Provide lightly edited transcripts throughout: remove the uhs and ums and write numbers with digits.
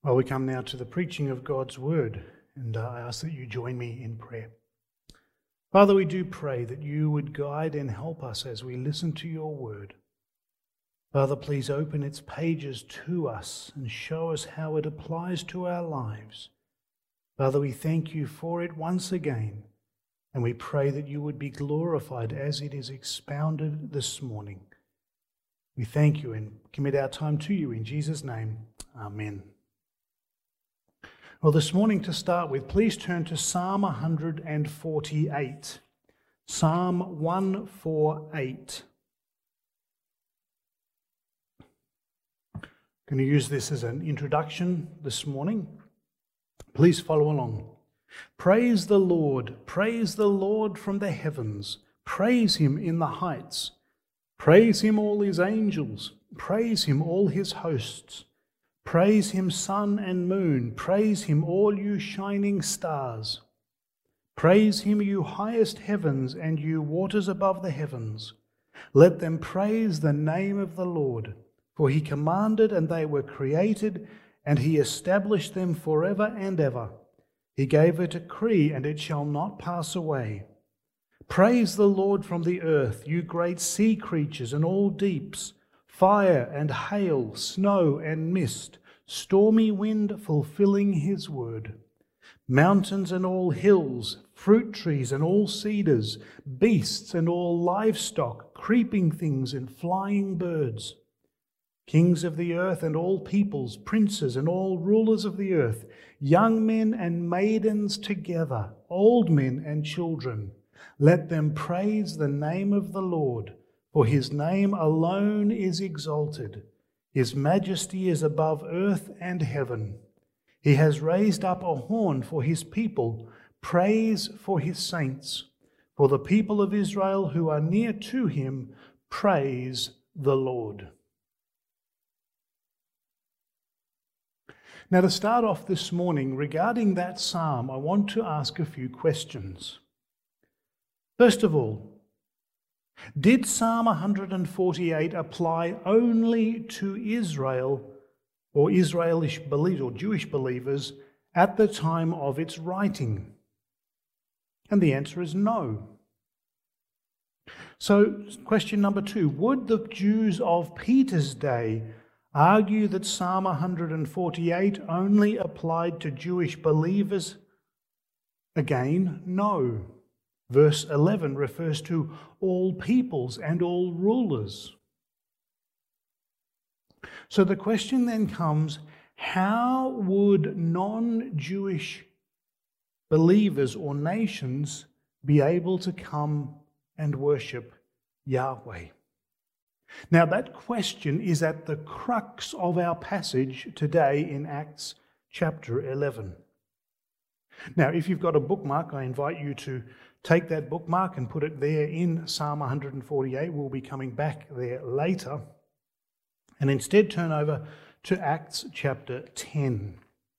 Well, we come now to the preaching of God's word, and I ask that you join me in prayer. Father, we do pray that you would guide and help us as we listen to your word. Father, please open its pages to us and show us how it applies to our lives. Father, we thank you for it once again, and we pray that you would be glorified as it is expounded this morning. We thank you and commit our time to you in Jesus' name. Amen. Well, this morning to start with, please turn to Psalm 148. Psalm 148. I'm going to use this as an introduction this morning. Please follow along. Praise the Lord from the heavens. Praise him in the heights. Praise him, all his angels. Praise him, all his hosts. Praise him, sun and moon. Praise him, all you shining stars. Praise him, you highest heavens and you waters above the heavens. Let them praise the name of the Lord. For he commanded and they were created, and he established them forever and ever. He gave a decree, and it shall not pass away. Praise the Lord from the earth, you great sea creatures and all deeps, fire and hail, snow and mist, stormy wind fulfilling his word. Mountains and all hills, fruit trees and all cedars, beasts and all livestock, creeping things and flying birds. Kings of the earth and all peoples, princes and all rulers of the earth, young men and maidens together, old men and children. Let them praise the name of the Lord, for his name alone is exalted. His majesty is above earth and heaven. He has raised up a horn for his people, praise for his saints. For the people of Israel who are near to him, praise the Lord. Now, to start off this morning, regarding that psalm, I want to ask a few questions. First of all, did Psalm 148 apply only to Israel or Israelish believers or Jewish believers at the time of its writing? And the answer is no. So, question number 2, would the Jews of Peter's day argue that Psalm 148 only applied to Jewish believers? Again, no. Verse 11 refers to all peoples and all rulers. So the question then comes, how would non-Jewish believers or nations be able to come and worship Yahweh? Now that question is at the crux of our passage today in Acts chapter 11. Now, if you've got a bookmark, I invite you to take that bookmark and put it there in Psalm 148. We'll be coming back there later. And instead turn over to Acts chapter 10.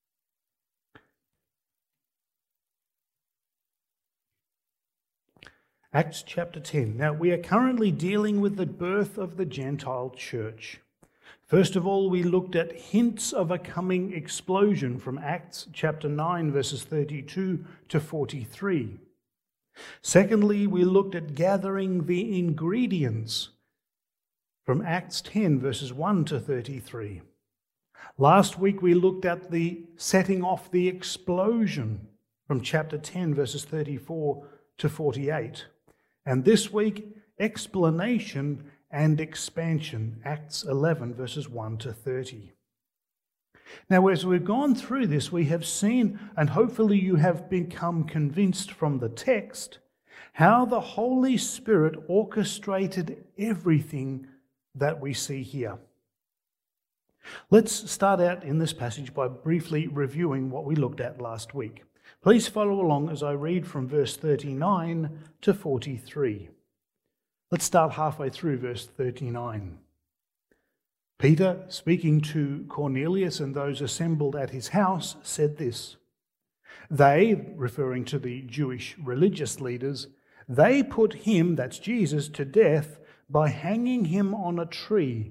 Acts chapter 10. Now, we are currently dealing with the birth of the Gentile church. First of all, we looked at hints of a coming explosion from Acts chapter 9, verses 32 to 43. Secondly, we looked at gathering the ingredients from Acts 10, verses 1 to 33. Last week, we looked at the setting off the explosion from chapter 10, verses 34 to 48. And this week, explanation and expansion, Acts 11, verses 1 to 30. Now, as we've gone through this, we have seen, and hopefully you have become convinced from the text, how the Holy Spirit orchestrated everything that we see here. Let's start out in this passage by briefly reviewing what we looked at last week. Please follow along as I read from verse 39 to 43. Let's start halfway through verse 39. Peter, speaking to Cornelius and those assembled at his house, said this: They, referring to the Jewish religious leaders, they put him, that's Jesus, to death by hanging him on a tree.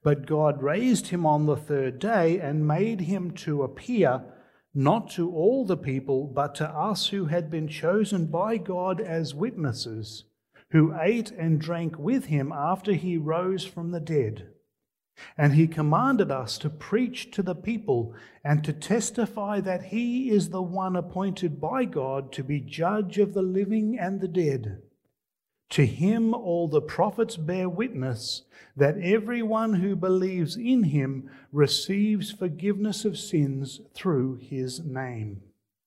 But God raised him on the third day and made him to appear not to all the people, but to us who had been chosen by God as witnesses, who ate and drank with him after he rose from the dead. And he commanded us to preach to the people and to testify that he is the one appointed by God to be judge of the living and the dead. To him all the prophets bear witness that everyone who believes in him receives forgiveness of sins through his name.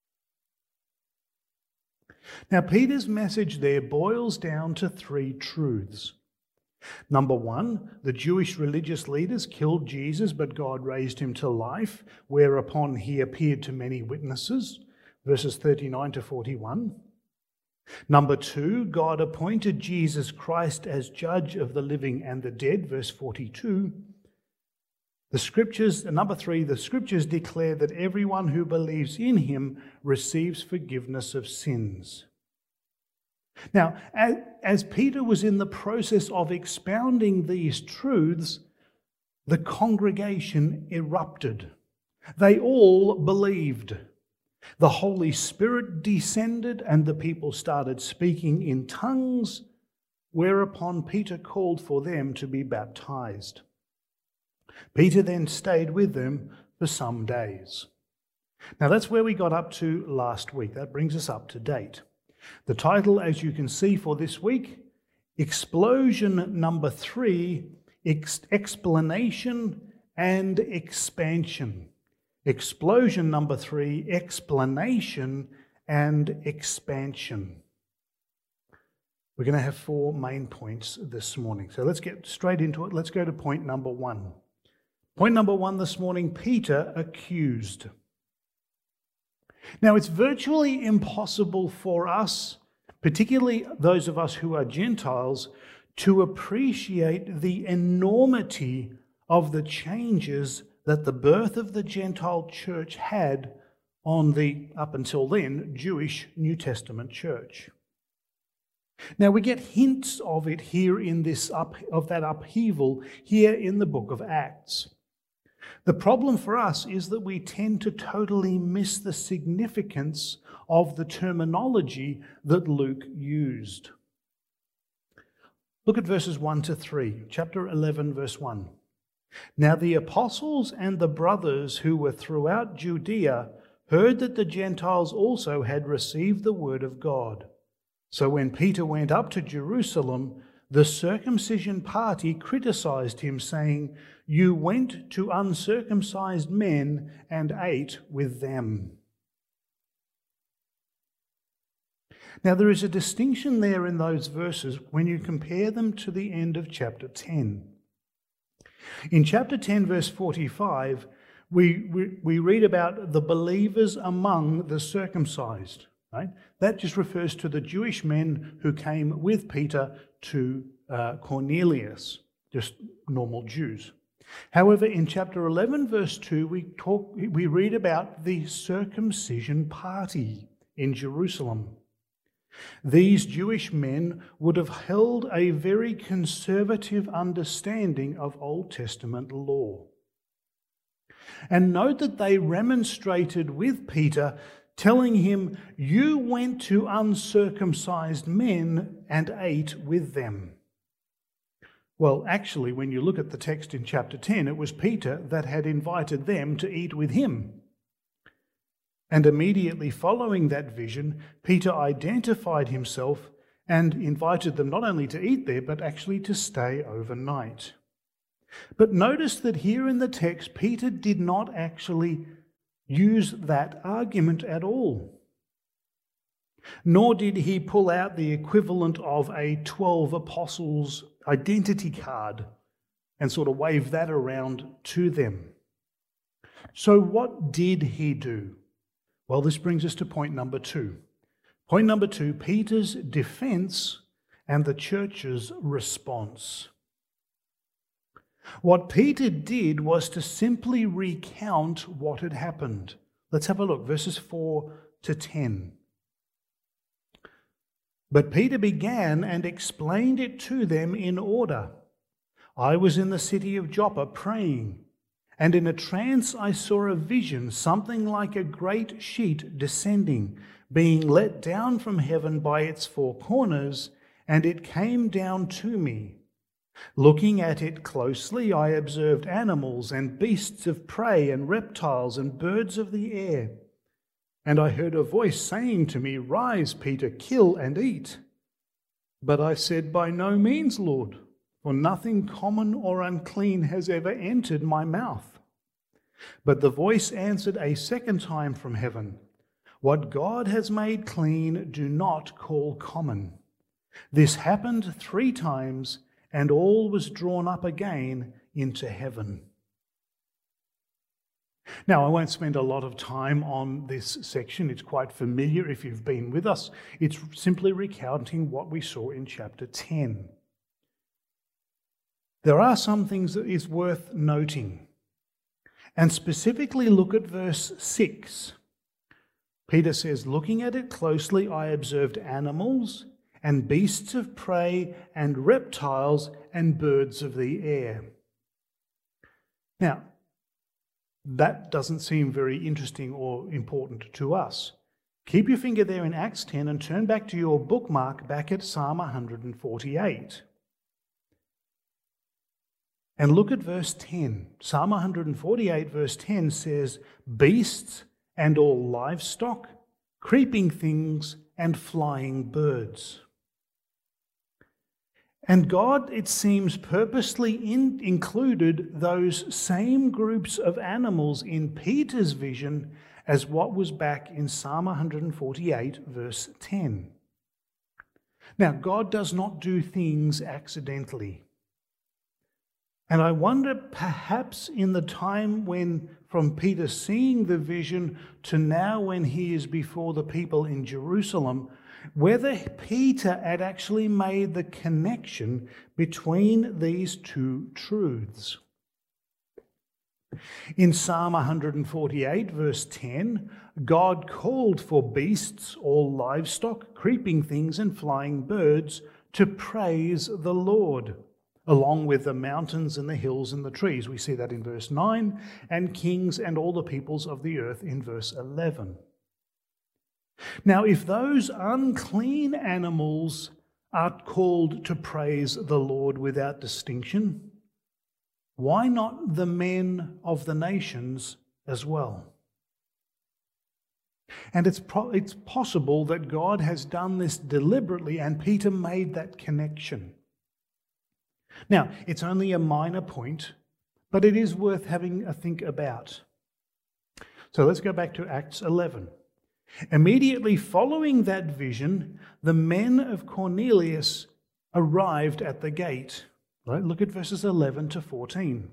Now, Peter's message there boils down to three truths. Number one, the Jewish religious leaders killed Jesus, but God raised him to life, whereupon he appeared to many witnesses, verses 39 to 41. Number two, God appointed Jesus Christ as judge of the living and the dead, verse 42. Number three, the scriptures declare that everyone who believes in him receives forgiveness of sins. Now, as Peter was in the process of expounding these truths, the congregation erupted. They all believed. The Holy Spirit descended and the people started speaking in tongues, whereupon Peter called for them to be baptized. Peter then stayed with them for some days. Now that's where we got up to last week. That brings us up to date. The title, as you can see for this week, Explosion number 3, Explanation and Expansion. Explosion number 3, Explanation and Expansion. We're going to have 4 main points this morning. So let's get straight into it. Let's go to point number 1. Point number 1 this morning, Peter accused. Now, it's virtually impossible for us, particularly those of us who are Gentiles, to appreciate the enormity of the changes that the birth of the Gentile church had on the, up until then, Jewish New Testament church. Now, we get hints of it here in of that upheaval here in the book of Acts. The problem for us is that we tend to totally miss the significance of the terminology that Luke used. Look at verses 1 to 3, chapter 11, verse 1. Now the apostles and the brothers who were throughout Judea heard that the Gentiles also had received the word of God. So when Peter went up to Jerusalem, the circumcision party criticized him, saying, "You went to uncircumcised men and ate with them." Now there is a distinction there in those verses when you compare them to the end of chapter 10. In chapter 10, verse 45, we read about the believers among the circumcised. Right? That just refers to the Jewish men who came with Peter to Cornelius, just normal Jews. However, in chapter 11, verse 2, we read about the circumcision party in Jerusalem. These Jewish men would have held a very conservative understanding of Old Testament law. And note that they remonstrated with Peter, telling him, "You went to uncircumcised men and ate with them." Well, actually, when you look at the text in chapter 10, it was Peter that had invited them to eat with him. And immediately following that vision, Peter identified himself and invited them not only to eat there, but actually to stay overnight. But notice that here in the text, Peter did not actually use that argument at all. Nor did he pull out the equivalent of a 12 apostles identity card and sort of wave that around to them. So what did he do? Well, this brings us to point number 2. Point number 2, Peter's defense and the church's response. What Peter did was to simply recount what had happened. Let's have a look, verses 4 to 10. But Peter began and explained it to them in order. I was in the city of Joppa praying, and in a trance I saw a vision, something like a great sheet descending, being let down from heaven by its four corners, and it came down to me. Looking at it closely, I observed animals and beasts of prey and reptiles and birds of the air. And I heard a voice saying to me, Rise, Peter, kill and eat. But I said, By no means, Lord, for nothing common or unclean has ever entered my mouth. But the voice answered a second time from heaven, What God has made clean, do not call common. This happened 3 times, and all was drawn up again into heaven. Now, I won't spend a lot of time on this section. It's quite familiar if you've been with us. It's simply recounting what we saw in chapter 10. There are some things that is worth noting, and specifically look at verse 6. Peter says, Looking at it closely, I observed animals and beasts of prey and reptiles and birds of the air. Now, that doesn't seem very interesting or important to us. Keep your finger there in Acts 10 and turn back to your bookmark back at Psalm 148. And look at verse 10. Psalm 148 verse 10 says, Beasts and all livestock, creeping things and flying birds. And God, it seems, purposely included those same groups of animals in Peter's vision as what was back in Psalm 148, verse 10. Now, God does not do things accidentally. And I wonder, perhaps in the time when, from Peter seeing the vision to now when he is before the people in Jerusalem, whether Peter had actually made the connection between these two truths. In Psalm 148, verse 10, God called for beasts, all livestock, creeping things and flying birds to praise the Lord, along with the mountains and the hills and the trees. We see that in verse 9, and kings and all the peoples of the earth in verse 11. Now, if those unclean animals are called to praise the Lord without distinction, why not the men of the nations as well? And it's possible that God has done this deliberately, and Peter made that connection. Now, it's only a minor point, but it is worth having a think about. So let's go back to Acts 11. Immediately following that vision, the men of Cornelius arrived at the gate. Right? Look at verses 11 to 14.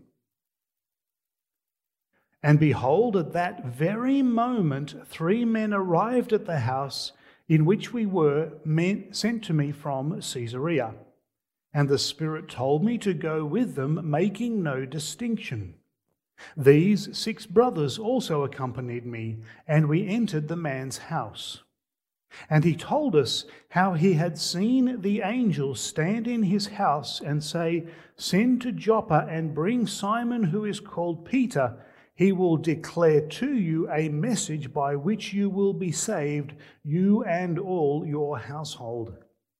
And behold, at that very moment, 3 men arrived at the house in which we were, sent to me from Caesarea. And the Spirit told me to go with them, making no distinction. These 6 brothers also accompanied me, and we entered the man's house. And he told us how he had seen the angel stand in his house and say, Send to Joppa and bring Simon, who is called Peter. He will declare to you a message by which you will be saved, you and all your household.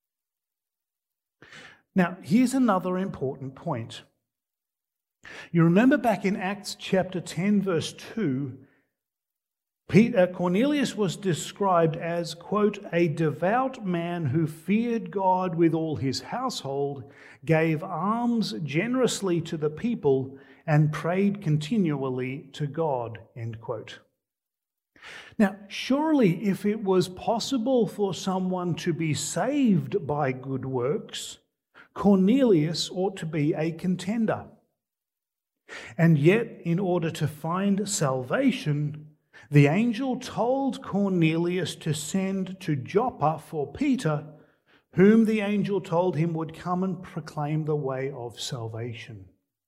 Now, here's another important point. You remember back in Acts chapter 10, verse 2, Cornelius was described as, quote, a devout man who feared God with all his household, gave alms generously to the people, and prayed continually to God, end quote. Now, surely if it was possible for someone to be saved by good works, Cornelius ought to be a contender. And yet, in order to find salvation, the angel told Cornelius to send to Joppa for Peter, whom the angel told him would come and proclaim the way of salvation.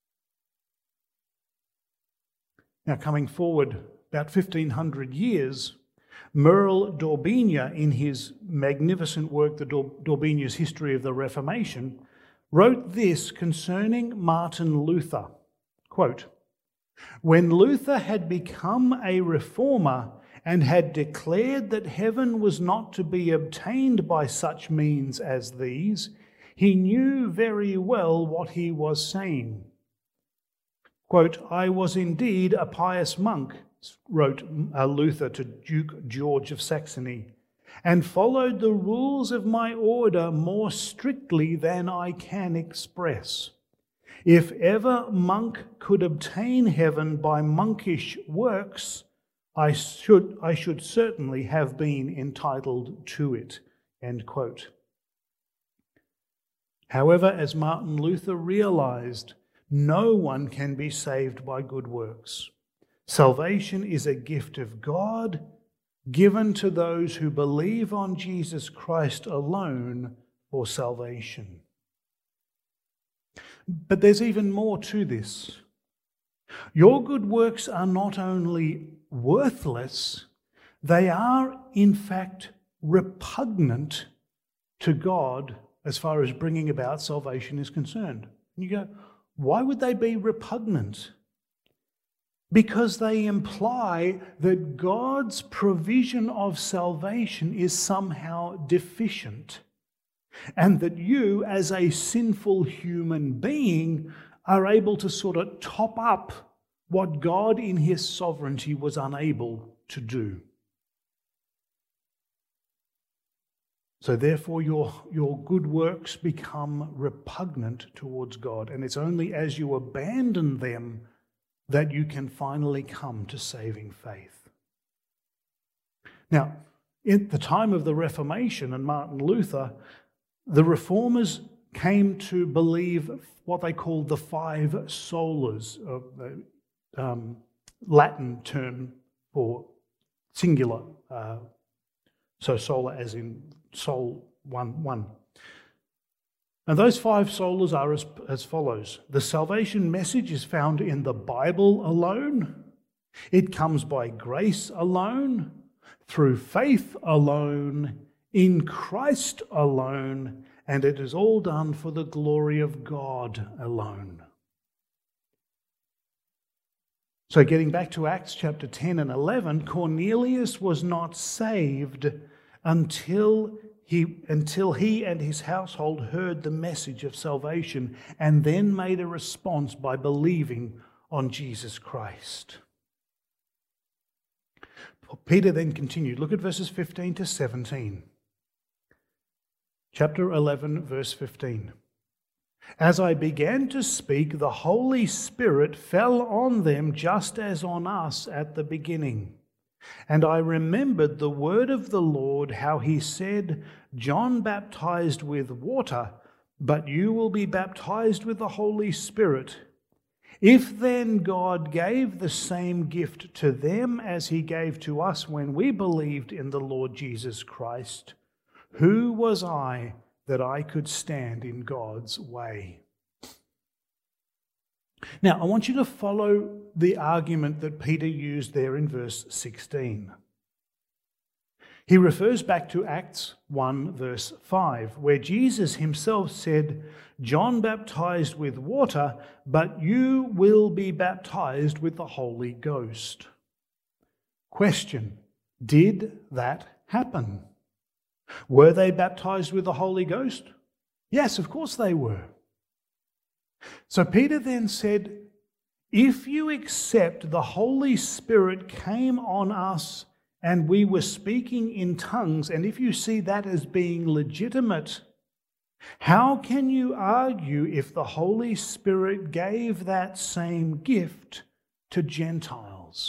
Now, coming forward about 1,500 years, Merle D'Aubigne, in his magnificent work, the D'Aubigne's History of the Reformation, wrote this concerning Martin Luther, quote, "When Luther had become a reformer and had declared that heaven was not to be obtained by such means as these, he knew very well what he was saying. Quote, I was indeed a pious monk, wrote Luther to Duke George of Saxony, and followed the rules of my order more strictly than I can express. If ever monk could obtain heaven by monkish works, I should certainly have been entitled to it." End quote. However, as Martin Luther realized, no one can be saved by good works. Salvation is a gift of God, given to those who believe on Jesus Christ alone for salvation. But there's even more to this. Your good works are not only worthless, they are in fact repugnant to God as far as bringing about salvation is concerned. And you go, why would they be repugnant? Because they imply that God's provision of salvation is somehow deficient, and that you, as a sinful human being, are able to sort of top up what God in His sovereignty was unable to do. So therefore your good works become repugnant towards God, and it's only as you abandon them that you can finally come to saving faith. Now, at the time of the Reformation and Martin Luther, the Reformers came to believe what they called the five solas, Latin term for singular. So sola as in soul, one. And those five solas are as follows. The salvation message is found in the Bible alone. It comes by grace alone, through faith alone, in Christ alone, and it is all done for the glory of God alone. So getting back to Acts chapter 10 and 11, Cornelius was not saved until he and his household heard the message of salvation and then made a response by believing on Jesus Christ. Peter then continued. Look at verses 15 to 17. Chapter 11, verse 15. As I began to speak, the Holy Spirit fell on them just as on us at the beginning. And I remembered the word of the Lord, how he said, John baptized with water, but you will be baptized with the Holy Spirit. If then God gave the same gift to them as he gave to us when we believed in the Lord Jesus Christ, who was I that I could stand in God's way? Now, I want you to follow the argument that Peter used there in verse 16. He refers back to Acts 1, verse 5, where Jesus himself said, John baptized with water, but you will be baptized with the Holy Ghost. Question, did that happen? Were they baptized with the Holy Ghost? Yes, of course they were. So Peter then said, if you accept the Holy Spirit came on us and we were speaking in tongues, and if you see that as being legitimate, how can you argue if the Holy Spirit gave that same gift to Gentiles?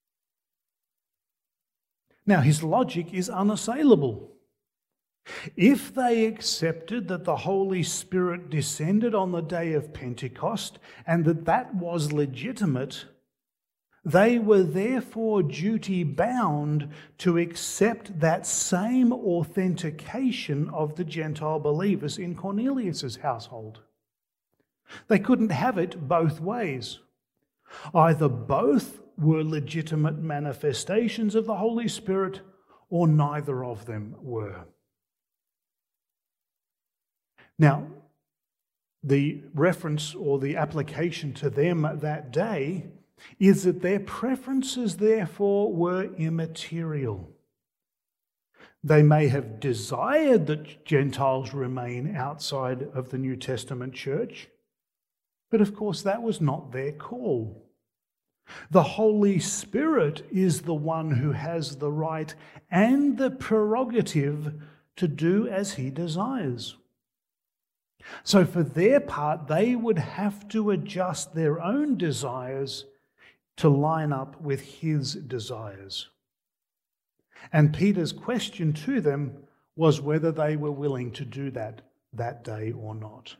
Now, his logic is unassailable. If they accepted that the Holy Spirit descended on the day of Pentecost and that was legitimate, they were therefore duty-bound to accept that same authentication of the Gentile believers in Cornelius' household. They couldn't have it both ways. Either both were legitimate manifestations of the Holy Spirit, or neither of them were. Now, the reference or the application to them that day is that their preferences, therefore, were immaterial. They may have desired that Gentiles remain outside of the New Testament church, but of course that was not their call. The Holy Spirit is the one who has the right and the prerogative to do as he desires. So for their part, they would have to adjust their own desires to line up with his desires. And Peter's question to them was whether they were willing to do that day or not.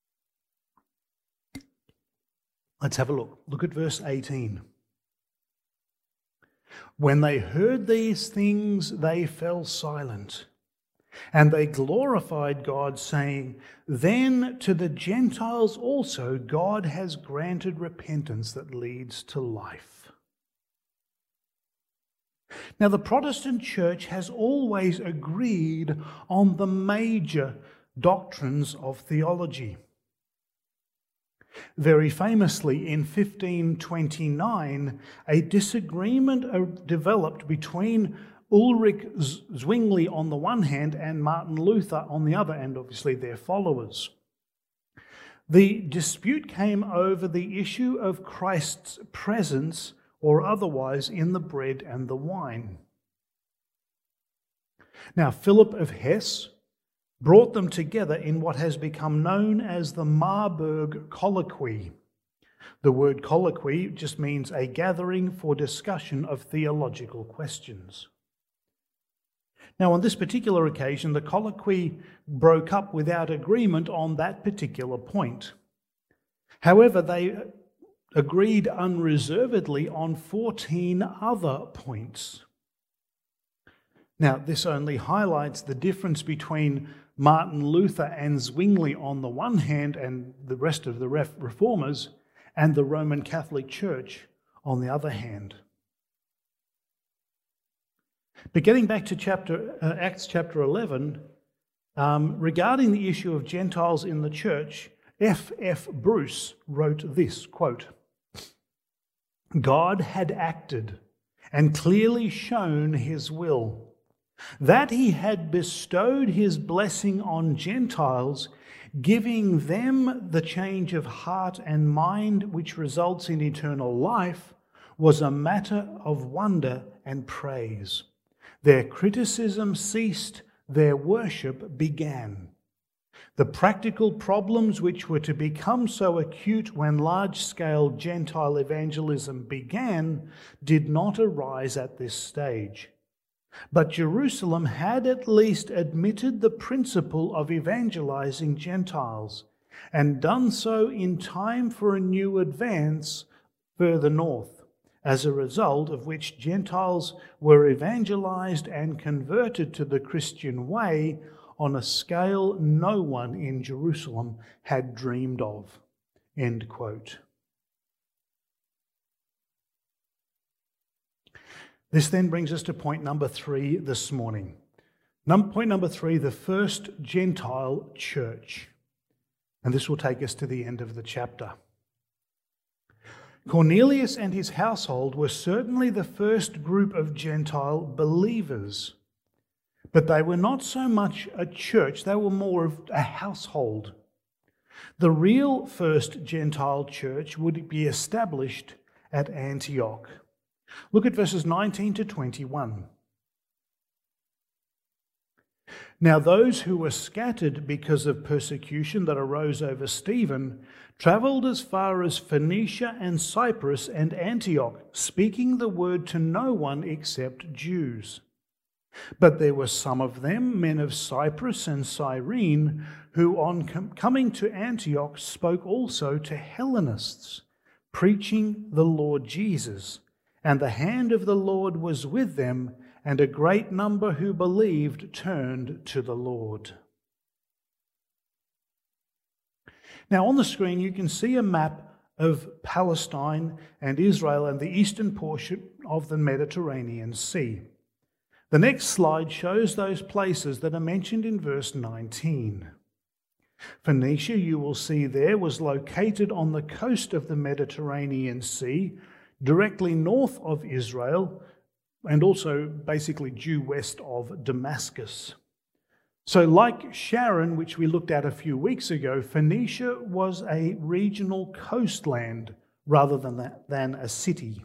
Let's have a look. Look at verse 18. When they heard these things, they fell silent, and they glorified God, saying, "Then to the Gentiles also God has granted repentance that leads to life." Now, the Protestant church has always agreed on the major doctrines of theology. Very famously, in 1529, a disagreement developed between Ulrich Zwingli on the one hand and Martin Luther on the other, and obviously their followers. The dispute came over the issue of Christ's presence or otherwise in the bread and the wine. Now, Philip of Hesse brought them together in what has become known as the Marburg Colloquy. The word colloquy just means a gathering for discussion of theological questions. Now, on this particular occasion, the colloquy broke up without agreement on that particular point. However, they agreed unreservedly on 14 other points. Now, this only highlights the difference between Martin Luther and Zwingli on the one hand and the rest of the reformers, and the Roman Catholic Church on the other hand. But getting back to Acts chapter 11, regarding the issue of Gentiles in the church, F.F. Bruce wrote this, quote, "God had acted and clearly shown his will, that he had bestowed his blessing on Gentiles, giving them the change of heart and mind which results in eternal life, was a matter of wonder and praise. Their criticism ceased, their worship began. The practical problems which were to become so acute when large-scale Gentile evangelism began did not arise at this stage. But Jerusalem had at least admitted the principle of evangelizing Gentiles, and done so in time for a new advance further north, as a result of which Gentiles were evangelized and converted to the Christian way on a scale no one in Jerusalem had dreamed of." End quote. This then brings us to point number 3 this morning. Point number 3, the first Gentile church. And this will take us to the end of the chapter. Cornelius and his household were certainly the first group of Gentile believers, but they were not so much a church, they were more of a household. The real first Gentile church would be established at Antioch. Look at verses 19 to 21. "Now those who were scattered because of persecution that arose over Stephen travelled as far as Phoenicia and Cyprus and Antioch, speaking the word to no one except Jews. But there were some of them, men of Cyprus and Cyrene, who on coming to Antioch spoke also to Hellenists, preaching the Lord Jesus. And the hand of the Lord was with them, and a great number who believed turned to the Lord." Now on the screen you can see a map of Palestine and Israel and the eastern portion of the Mediterranean Sea. The next slide shows those places that are mentioned in verse 19. Phoenicia, you will see there, was located on the coast of the Mediterranean Sea, directly north of Israel, and also basically due west of Damascus. So like Sharon, which we looked at a few weeks ago, Phoenicia was a regional coastland rather than a city.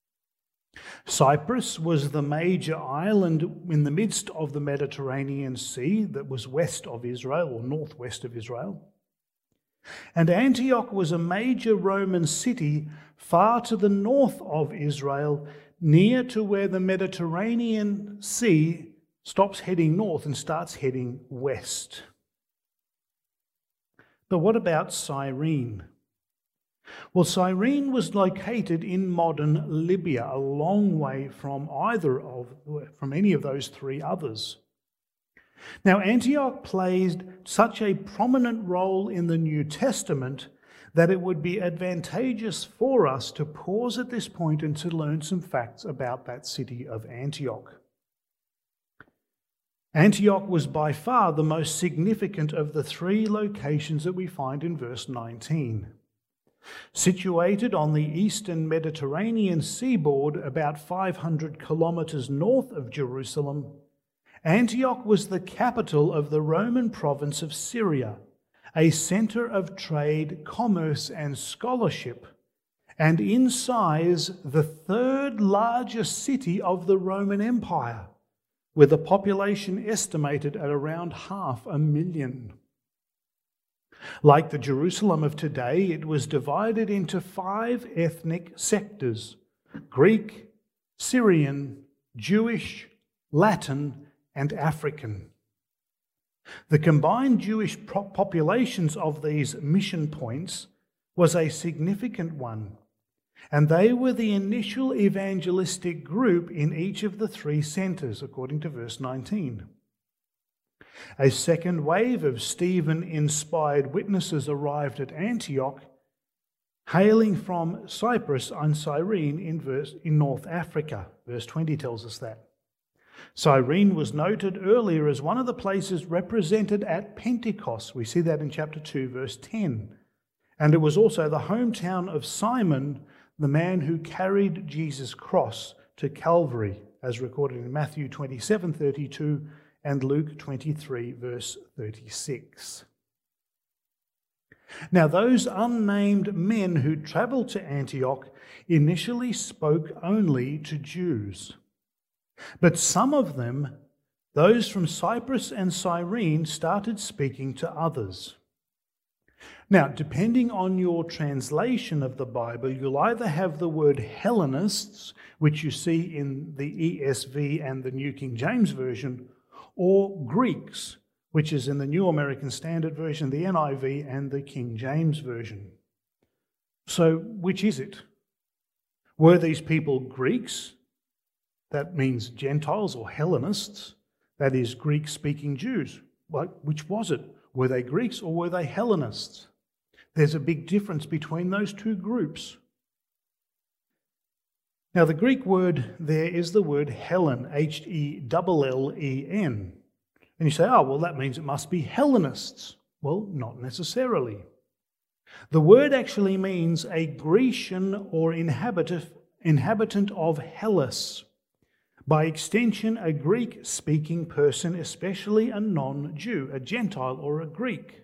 Cyprus was the major island in the midst of the Mediterranean Sea that was west of Israel or northwest of Israel. And Antioch was a major Roman city far to the north of Israel, near to where the Mediterranean Sea stops heading north and starts heading west. But what about Cyrene? Well, Cyrene was located in modern Libya, a long way from any of those three others. Now, Antioch played such a prominent role in the New Testament that it would be advantageous for us to pause at this point and to learn some facts about that city of Antioch. Antioch was by far the most significant of the three locations that we find in verse 19. Situated on the eastern Mediterranean seaboard, about 500 kilometers north of Jerusalem, Antioch was the capital of the Roman province of Syria, a center of trade, commerce, and scholarship, and in size the third largest city of the Roman Empire, with a population estimated at around 500,000. Like the Jerusalem of today, it was divided into 5 ethnic sectors: Greek, Syrian, Jewish, Latin, and African. The combined Jewish populations of these mission points was a significant one, and they were the initial evangelistic group in each of the 3 centers, according to verse 19. A second wave of Stephen-inspired witnesses arrived at Antioch, hailing from Cyprus and Cyrene in North Africa. Verse 20 tells us that. Cyrene was noted earlier as one of the places represented at Pentecost. We see that in chapter 2, verse 10. And it was also the hometown of Simon, the man who carried Jesus' cross to Calvary, as recorded in Matthew 27:32 and Luke 23, verse 36. Now, those unnamed men who travelled to Antioch initially spoke only to Jews. But some of them, those from Cyprus and Cyrene, started speaking to others. Now, depending on your translation of the Bible, you'll either have the word Hellenists, which you see in the ESV and the New King James Version, or Greeks, which is in the New American Standard Version, the NIV, and the King James Version. So, which is it? Were these people Greeks? That means Gentiles or Hellenists, that is, Greek-speaking Jews. Well, which was it? Were they Greeks or were they Hellenists? There's a big difference between those two groups. Now, the Greek word there is the word Hellen, Hellen. And you say, oh, well, that means it must be Hellenists. Well, not necessarily. The word actually means a Grecian or inhabitant of Hellas. By extension, a Greek-speaking person, especially a non-Jew, a Gentile or a Greek.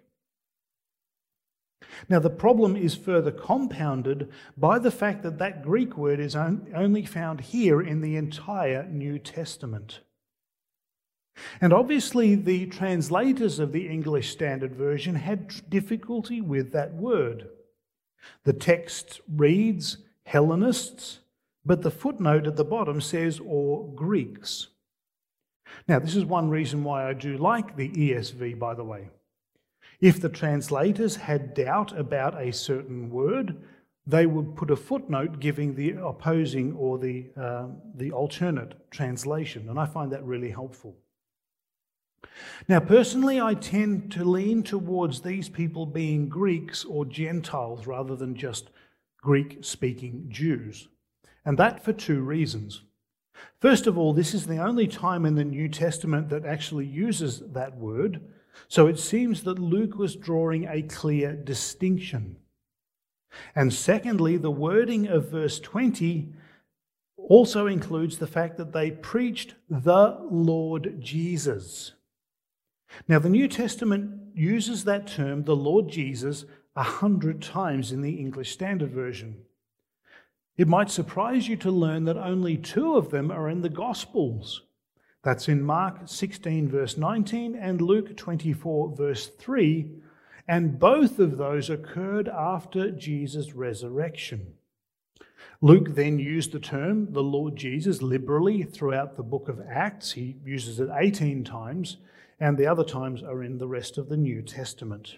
Now, the problem is further compounded by the fact that that Greek word is only found here in the entire New Testament. And obviously, the translators of the English Standard Version had difficulty with that word. The text reads Hellenists, but the footnote at the bottom says, or Greeks. Now, this is one reason why I do like the ESV, by the way. If the translators had doubt about a certain word, they would put a footnote giving the opposing or the alternate translation, and I find that really helpful. Now, personally, I tend to lean towards these people being Greeks or Gentiles rather than just Greek-speaking Jews, and that for 2 reasons. First of all, this is the only time in the New Testament that actually uses that word. So it seems that Luke was drawing a clear distinction. And secondly, the wording of verse 20 also includes the fact that they preached the Lord Jesus. Now, the New Testament uses that term, the Lord Jesus, 100 times in the English Standard Version. It might surprise you to learn that only 2 of them are in the Gospels. That's in Mark 16, verse 19, and Luke 24, verse 3, and both of those occurred after Jesus' resurrection. Luke then used the term, the Lord Jesus, liberally throughout the book of Acts. He uses it 18 times, and the other times are in the rest of the New Testament.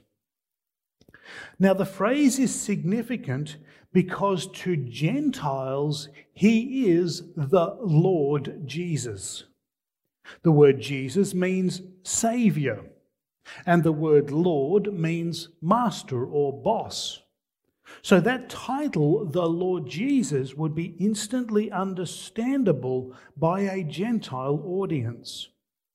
Now, the phrase is significant because to Gentiles, he is the Lord Jesus. The word Jesus means Saviour, and the word Lord means master or boss. So that title, the Lord Jesus, would be instantly understandable by a Gentile audience.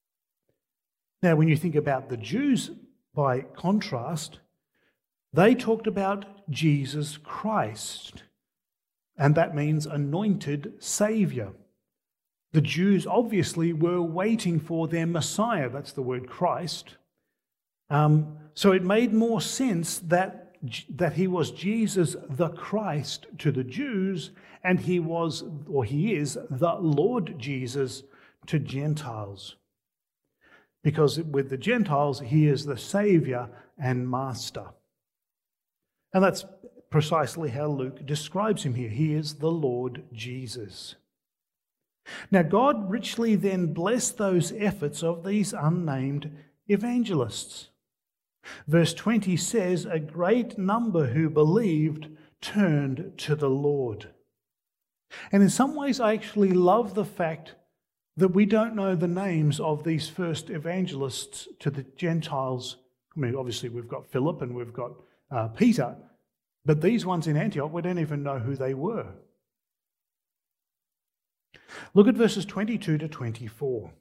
Now, when you think about the Jews, by contrast, they talked about Jesus Christ, and that means anointed Saviour. The Jews obviously were waiting for their Messiah, that's the word Christ. So it made more sense that he was Jesus the Christ to the Jews, and he is the Lord Jesus to Gentiles. Because with the Gentiles, he is the Saviour and Master. And that's precisely how Luke describes him here. He is the Lord Jesus. Now, God richly then blessed those efforts of these unnamed evangelists. Verse 20 says, a great number who believed turned to the Lord. And in some ways, I actually love the fact that we don't know the names of these first evangelists to the Gentiles. I mean, obviously we've got Philip and we've got Peter, but these ones in Antioch, we don't even know who they were. Look at verses 22 to 24.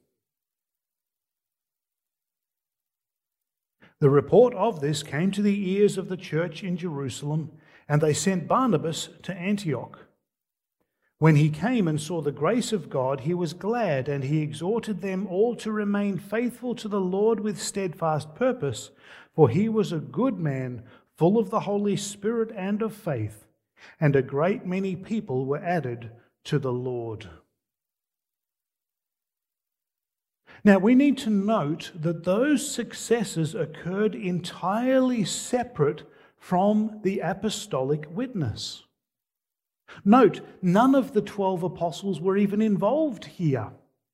The report of this came to the ears of the church in Jerusalem, and they sent Barnabas to Antioch. When he came and saw the grace of God, he was glad, and he exhorted them all to remain faithful to the Lord with steadfast purpose, for he was a good man, full of the Holy Spirit and of faith, and a great many people were added to the Lord. Now, we need to note that those successes occurred entirely separate from the apostolic witness. Note, none of the 12 apostles were even involved here.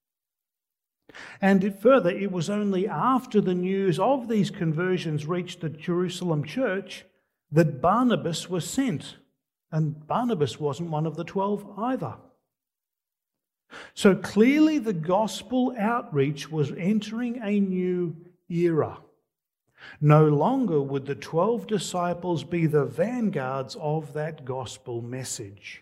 And further, it was only after the news of these conversions reached the Jerusalem church that Barnabas was sent. And Barnabas wasn't one of the 12 either. So clearly the gospel outreach was entering a new era. No longer would the 12 disciples be the vanguards of that gospel message.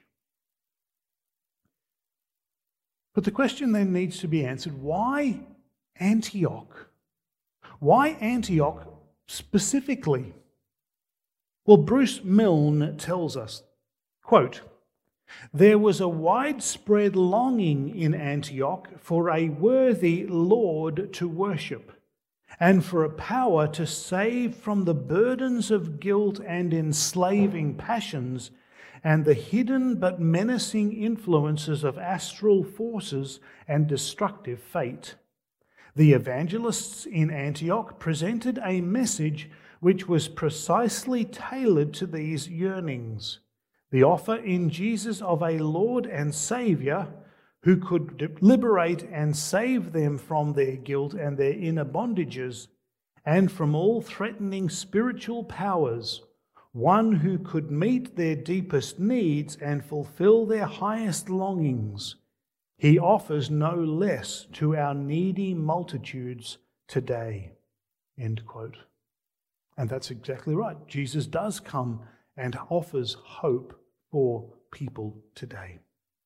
But the question then needs to be answered, why Antioch? Why Antioch specifically? Well, Bruce Milne tells us, quote, there was a widespread longing in Antioch for a worthy Lord to worship, and for a power to save from the burdens of guilt and enslaving passions, and the hidden but menacing influences of astral forces and destructive fate. The evangelists in Antioch presented a message which was precisely tailored to these yearnings. The offer in Jesus of a Lord and Saviour who could liberate and save them from their guilt and their inner bondages and from all threatening spiritual powers, one who could meet their deepest needs and fulfill their highest longings. He offers no less to our needy multitudes today. End quote. And that's exactly right. Jesus does come and offers hope for people today.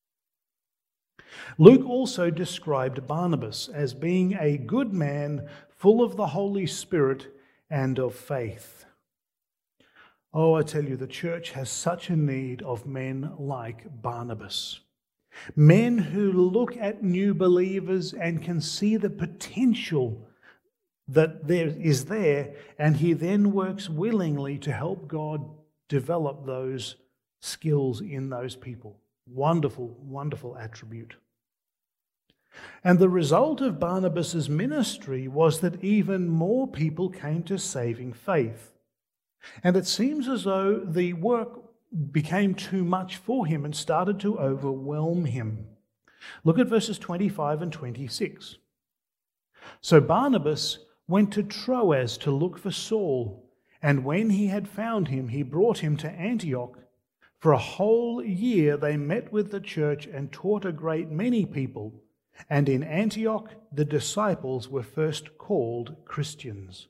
Luke also described Barnabas as being a good man full of the Holy Spirit and of faith. Oh, I tell you, the church has such a need of men like Barnabas. Men who look at new believers and can see the potential that there is there, and he then works willingly to help God develop those skills in those people. Wonderful, wonderful attribute. And the result of Barnabas' ministry was that even more people came to saving faith. And it seems as though the work became too much for him and started to overwhelm him. Look at verses 25 and 26. So Barnabas went to Troas to look for Saul, and when he had found him, he brought him to Antioch. For a whole year they met with the church and taught a great many people, and in Antioch the disciples were first called Christians.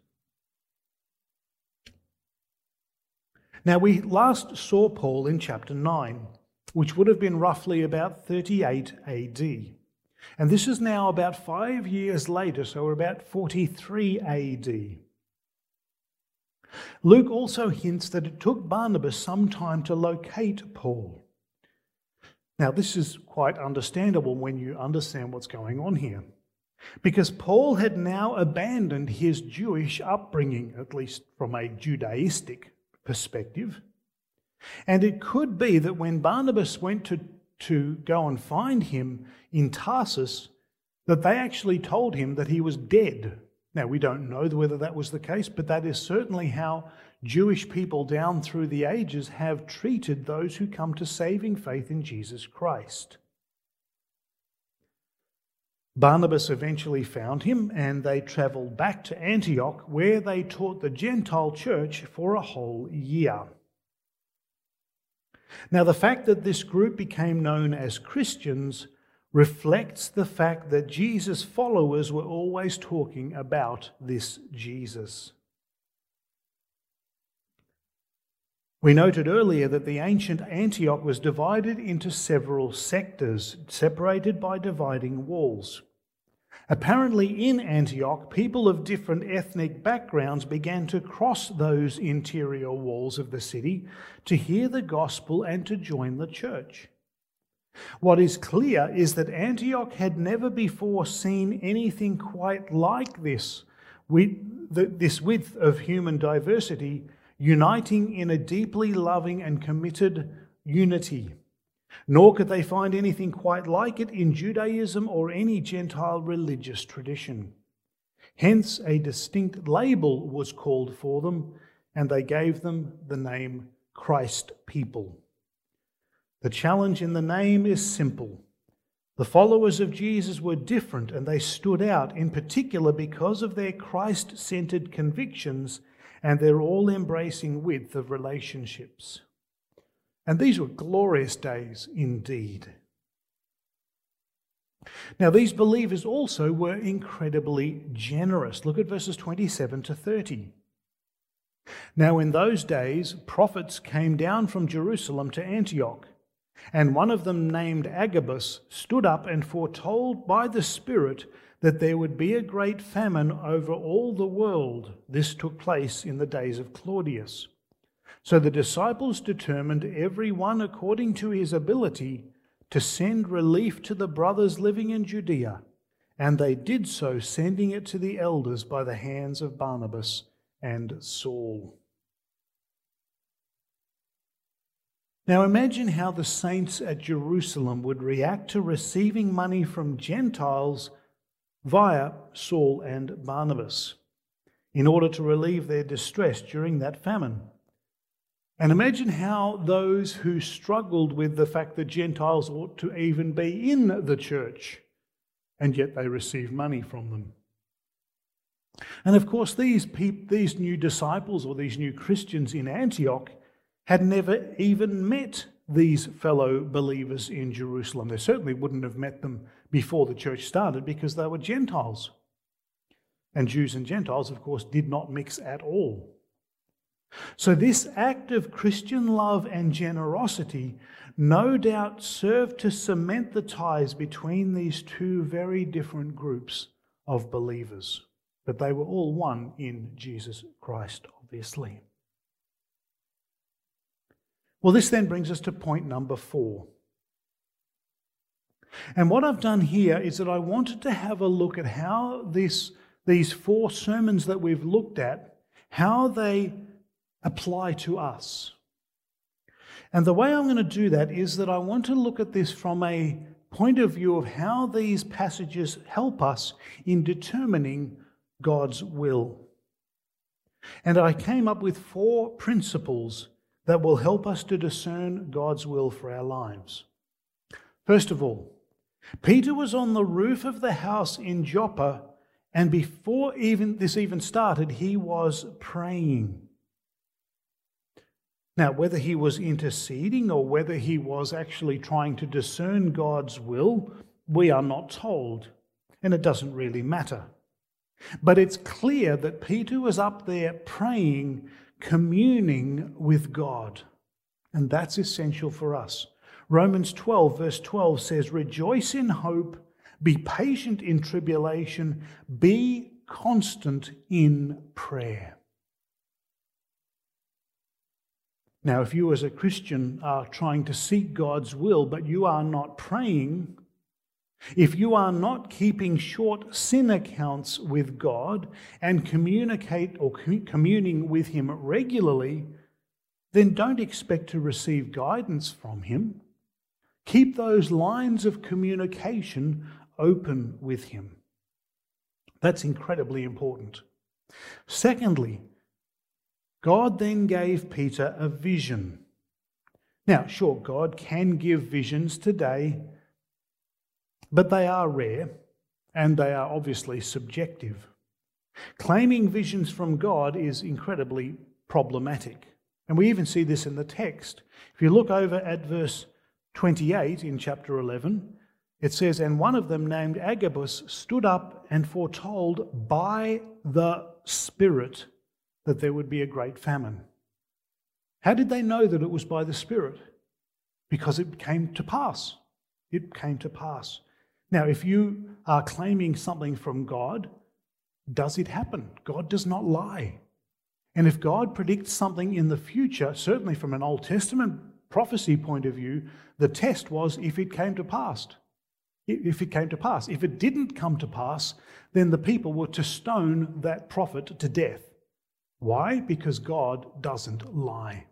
Now, we last saw Paul in chapter 9, which would have been roughly about 38 AD. And this is now about 5 years later, so we're about 43 AD. Luke also hints that it took Barnabas some time to locate Paul. Now, this is quite understandable when you understand what's going on here, because Paul had now abandoned his Jewish upbringing, at least from a Judaistic perspective. And it could be that when Barnabas went to go and find him in Tarsus, that they actually told him that he was dead. Now, we don't know whether that was the case, but that is certainly how Jewish people down through the ages have treated those who come to saving faith in Jesus Christ. Barnabas eventually found him, and they travelled back to Antioch, where they taught the Gentile church for a whole year. Now, the fact that this group became known as Christians reflects the fact that Jesus' followers were always talking about this Jesus. We noted earlier that the ancient Antioch was divided into several sectors, separated by dividing walls. Apparently in Antioch, people of different ethnic backgrounds began to cross those interior walls of the city to hear the gospel and to join the church. What is clear is that Antioch had never before seen anything quite like this, this width of human diversity uniting in a deeply loving and committed unity. Nor could they find anything quite like it in Judaism or any Gentile religious tradition. Hence, a distinct label was called for them, and they gave them the name Christ people. The challenge in the name is simple. The followers of Jesus were different, and they stood out, in particular because of their Christ-centered convictions and their all-embracing width of relationships. And these were glorious days indeed. Now, these believers also were incredibly generous. Look at verses 27 to 30. Now, in those days, prophets came down from Jerusalem to Antioch, and one of them, named Agabus, stood up and foretold by the Spirit that there would be a great famine over all the world. This took place in the days of Claudius. So the disciples determined, every one according to his ability, to send relief to the brothers living in Judea. And they did so, sending it to the elders by the hands of Barnabas and Saul. Now imagine how the saints at Jerusalem would react to receiving money from Gentiles via Saul and Barnabas in order to relieve their distress during that famine. And imagine how those who struggled with the fact that Gentiles ought to even be in the church, and yet they receive money from them. And of course, these new disciples or these new Christians in Antioch had never even met these fellow believers in Jerusalem. They certainly wouldn't have met them before the church started because they were Gentiles. And Jews and Gentiles, of course, did not mix at all. So this act of Christian love and generosity no doubt served to cement the ties between these two very different groups of believers. but they were all one in Jesus Christ, obviously. Well, this then brings us to point number 4. And what I've done here is that I wanted to have a look at how these 4 sermons that we've looked at, how they apply to us. And the way I'm going to do that is that I want to look at this from a point of view of how these passages help us in determining God's will. And I came up with 4 principles that will help us to discern God's will for our lives. First of all, Peter was on the roof of the house in Joppa, and before this even started, he was praying. Now, whether he was interceding or whether he was actually trying to discern God's will, we are not told, and it doesn't really matter. But it's clear that Peter was up there praying, communing with God, and that's essential for us. Romans 12, verse 12 says, "Rejoice in hope, be patient in tribulation, be constant in prayer." Now, if you as a Christian are trying to seek God's will, but you are not praying, if you are not keeping short sin accounts with God and communing with Him regularly, then don't expect to receive guidance from Him. Keep those lines of communication open with Him. That's incredibly important. Secondly, God then gave Peter a vision. Now, sure, God can give visions today, but they are rare and they are obviously subjective. Claiming visions from God is incredibly problematic. And we even see this in the text. If you look over at verse 28 in chapter 11, it says, "And one of them named Agabus stood up and foretold by the Spirit that there would be a great famine." How did they know that it was by the Spirit? Because it came to pass. It came to pass. Now, if you are claiming something from God, does it happen? God does not lie. And if God predicts something in the future, certainly from an Old Testament prophecy point of view, the test was if it came to pass. If it came to pass. If it didn't come to pass, then the people were to stone that prophet to death. Why? Because God doesn't lie.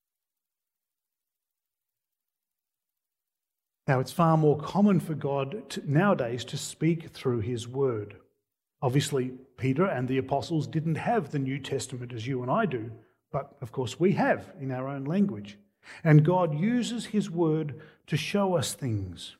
Now, it's far more common for God nowadays to speak through His Word. Obviously, Peter and the apostles didn't have the New Testament as you and I do, but of course we have in our own language. And God uses His Word to show us things.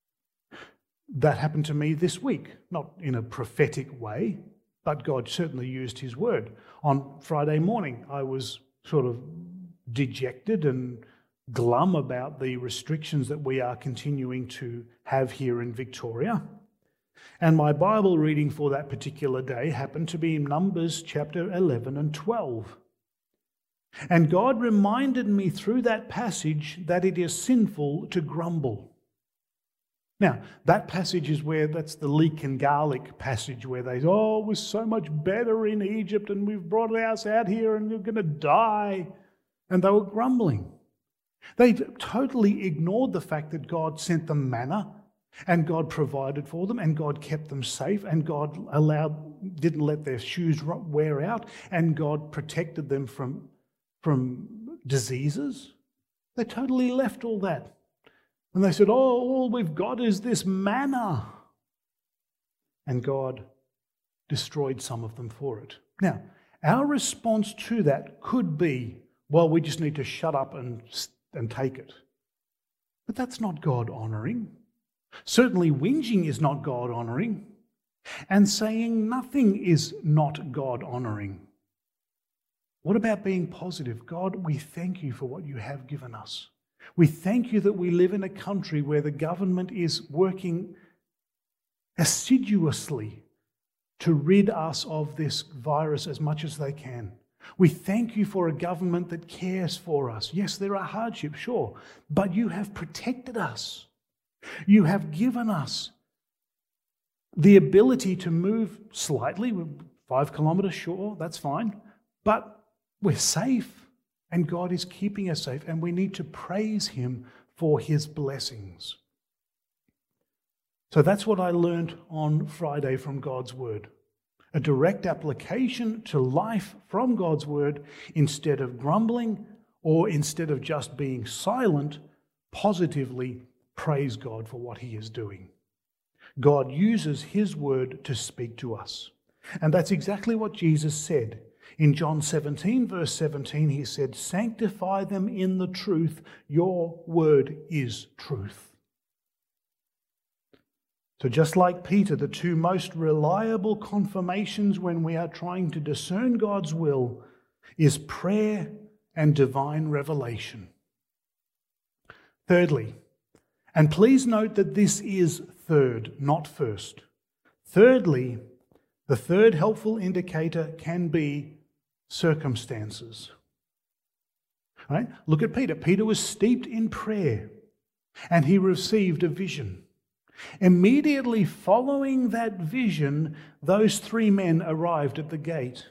That happened to me this week, not in a prophetic way, but God certainly used His Word. On Friday morning, I was sort of dejected and glum about the restrictions that we are continuing to have here in Victoria. And my Bible reading for that particular day happened to be Numbers chapter 11 and 12. And God reminded me through that passage that it is sinful to grumble. Now, that passage is that's the leek and garlic passage where they say, "Oh, it was so much better in Egypt and we've brought us out here and we're going to die." And they were grumbling. They totally ignored the fact that God sent them manna and God provided for them and God kept them safe and God didn't let their shoes wear out and God protected them from diseases. They totally left all that. And they said, "Oh, all we've got is this manna." And God destroyed some of them for it. Now, our response to that could be, well, we just need to shut up and take it. But that's not God-honouring. Certainly whinging is not God-honouring. And saying nothing is not God-honouring. What about being positive? God, we thank you for what you have given us. We thank you that we live in a country where the government is working assiduously to rid us of this virus as much as they can. We thank you for a government that cares for us. Yes, there are hardships, sure, but you have protected us. You have given us the ability to move slightly, 5 kilometres, sure, that's fine. But we're safe, and God is keeping us safe, and we need to praise Him for His blessings. So that's what I learned on Friday from God's Word. A direct application to life from God's Word. Instead of grumbling or instead of just being silent, positively praise God for what He is doing. God uses His Word to speak to us. And that's exactly what Jesus said. In John 17, verse 17, He said, "Sanctify them in the truth. Your word is truth." So just like Peter, the two most reliable confirmations when we are trying to discern God's will is prayer and divine revelation. Thirdly, and please note that this is third, not first. Thirdly, the third helpful indicator can be circumstances. Right? Look at Peter. Peter was steeped in prayer and he received a vision. Immediately following that vision, those 3 men arrived at the gate.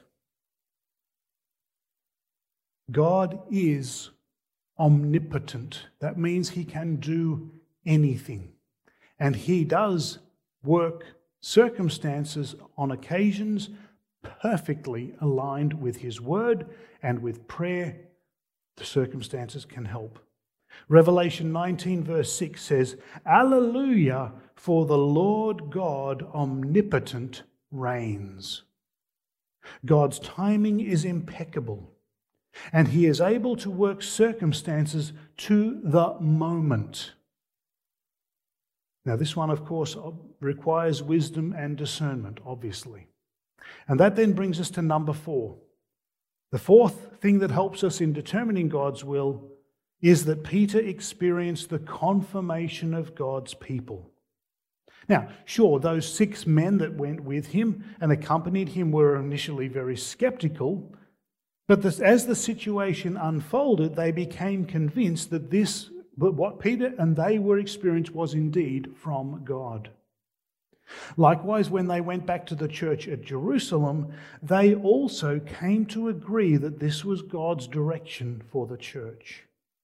God is omnipotent. That means He can do anything. And He does work circumstances on occasions perfectly aligned with His word, and with prayer, the circumstances can help. Revelation 19 verse 6 says, "Alleluia, for the Lord God omnipotent reigns." God's timing is impeccable, and He is able to work circumstances to the moment. Now this one, of course, requires wisdom and discernment, obviously. And that then brings us to number 4. The fourth thing that helps us in determining God's will is that Peter experienced the confirmation of God's people. Now, sure, those 6 men that went with him and accompanied him were initially very skeptical, but as the situation unfolded, they became convinced that what Peter and they were experiencing was indeed from God. Likewise, when they went back to the church at Jerusalem, they also came to agree that this was God's direction for the church.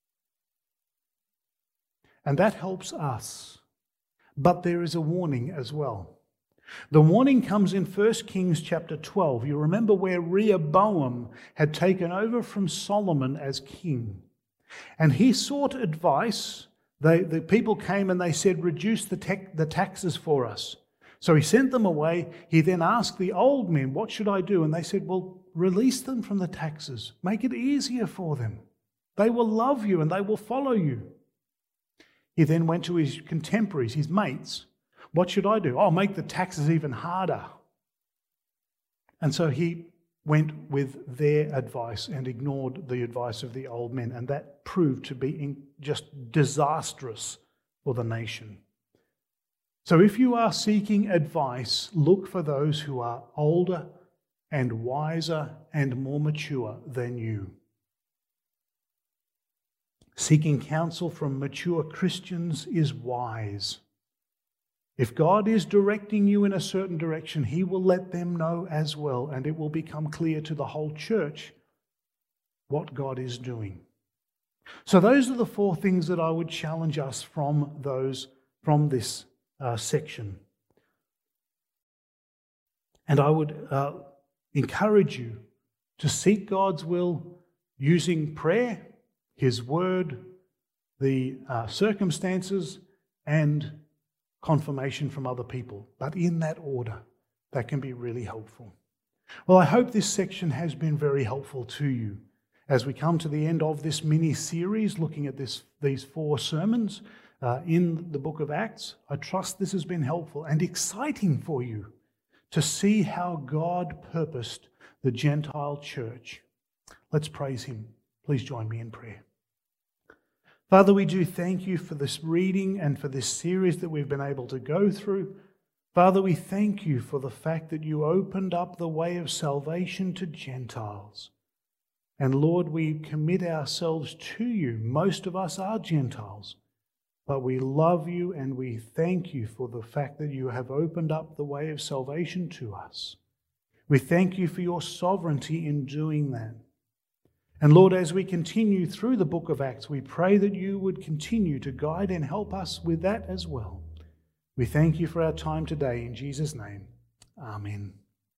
And that helps us. But there is a warning as well. The warning comes in 1 Kings chapter 12. You remember where Rehoboam had taken over from Solomon as king. And he sought advice. The people came and they said, "Reduce the taxes for us." So he sent them away. He then asked the old men, "What should I do?" And they said, "Well, release them from the taxes. Make it easier for them. They will love you and they will follow you." He then went to his contemporaries, his mates. "What should I do?" "Oh, make the taxes even harder." And so he went with their advice and ignored the advice of the old men. And that proved to be just disastrous for the nation. So if you are seeking advice, look for those who are older and wiser and more mature than you. Seeking counsel from mature Christians is wise. If God is directing you in a certain direction, He will let them know as well, and it will become clear to the whole church what God is doing. So those are the 4 things that I would challenge us from this section. And I would encourage you to seek God's will using prayer, His word, the circumstances, and confirmation from other people. But in that order, that can be really helpful. Well, I hope this section has been very helpful to you. As we come to the end of this mini-series, looking at these 4 sermons in the book of Acts, I trust this has been helpful and exciting for you to see how God purposed the Gentile church. Let's praise Him. Please join me in prayer. Father, we do thank You for this reading and for this series that we've been able to go through. Father, we thank You for the fact that You opened up the way of salvation to Gentiles. And Lord, we commit ourselves to You. Most of us are Gentiles, but we love You and we thank You for the fact that You have opened up the way of salvation to us. We thank you for your sovereignty in doing that. And Lord, as we continue through the book of Acts, we pray that you would continue to guide and help us with that as well. We thank you for our time today. In Jesus' name, amen.